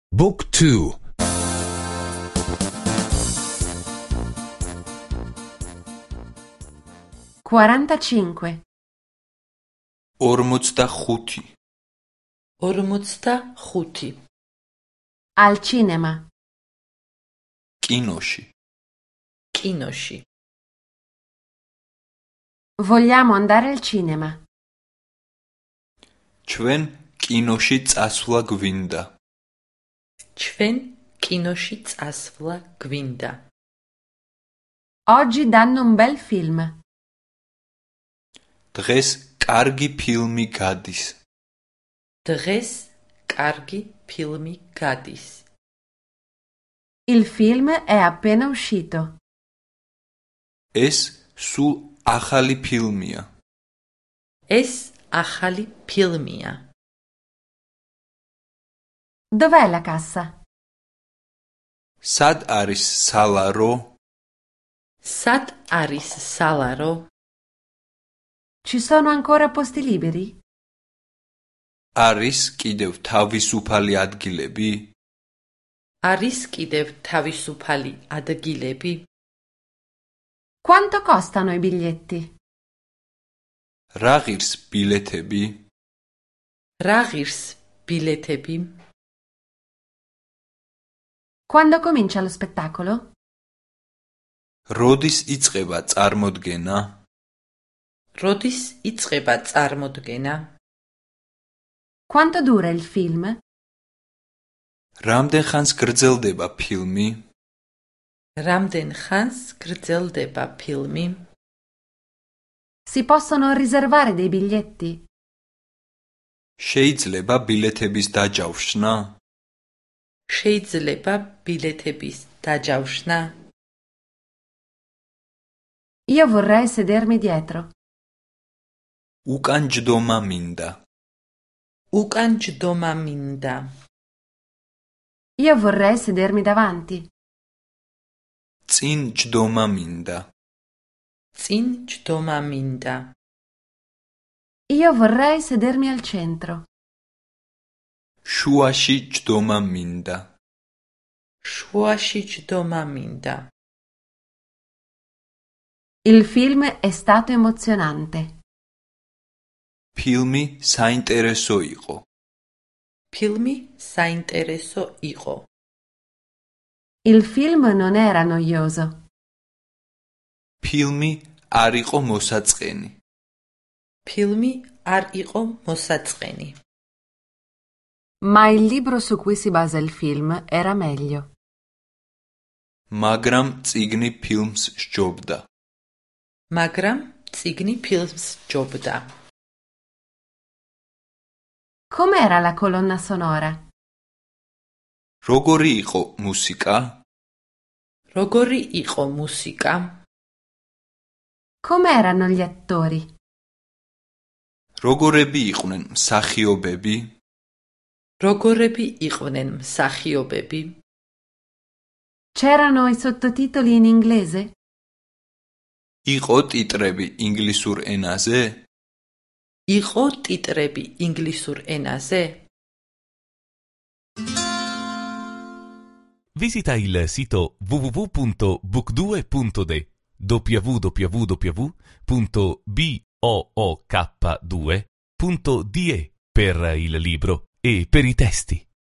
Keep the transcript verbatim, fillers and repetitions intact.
Book two. quarantacinque. ორმოცდახუთი. ორმოცდახუთი. Al cinema. კინოში. კინოში. Vogliamo andare al cinema. ჩვენ კინოში წასვლა გვინდა. ჩვენ კინოში წასვლა გვინდა. Oggi danno un bel film. დღეს კარგი ფილმი გადის. დღეს კარგი ფილმი გადის. Il film è appena uscito. ეს სულ ახალი ფილმია. ეს ახალი ფილმია. Dov'è la cassa? სად არის სალარო? სად არის სალარო? Ci sono ancora posti liberi? არის კიდევ თავისუფალი ადგილები? არის კიდევ თავისუფალი ადგილები? Quanto costano i biglietti? რა ღირს ბილეთები? რა ღირს ბილეთები? Quando comincia lo spettacolo? როდის იწყება წარმოდგენა? როდის იწყება წარმოდგენა? Quanto dura il film? რამდენ ხანს გრძელდება ფილმი? რამდენ ხანს გრძელდება ფილმი? Si possono riservare dei biglietti? შეიძლება ბილეთების დაჯავშნა? შეიძლება ბილეთების დაჯავშნა? Io vorrei sedermi dietro. უკან ჯდომა მინდა. უკან ჯდომა მინდა. Io vorrei sedermi davanti. წინ ჯდომა მინდა. წინ ჯდომა მინდა. Io vorrei sedermi al centro. შუაში ჯდომა მინდა. შუაში ჯდომა მინდა. Il film è stato emozionante. ფილმი საინტერესო იყო. ფილმი საინტერესო იყო. Il film non era noioso. ფილმი არ იყო მოსაწყენი. ფილმი არ იყო მოსაწყენი. Ma il libro su cui si basa il film era meglio. მაგრამ წიგნი ფილმს სჯობდა. მაგრამ წიგნი ფილმს სჯობდა. Com'era la colonna sonora? როგორი იყო მუსიკა? როგორი იყო მუსიკა? Com'erano gli attori? როგორები იყვნენ მსახიობები? როგორები იყვნენ მსახიობები? C'erano i sottotitoli in inglese? იყო ტიტრები ინგლისურ ენაზე? იყო ტიტრები ინგლისურ ენაზე? Visita il sito w w w punto book due punto d w w w punto book due punto d e per il libro e per i testi.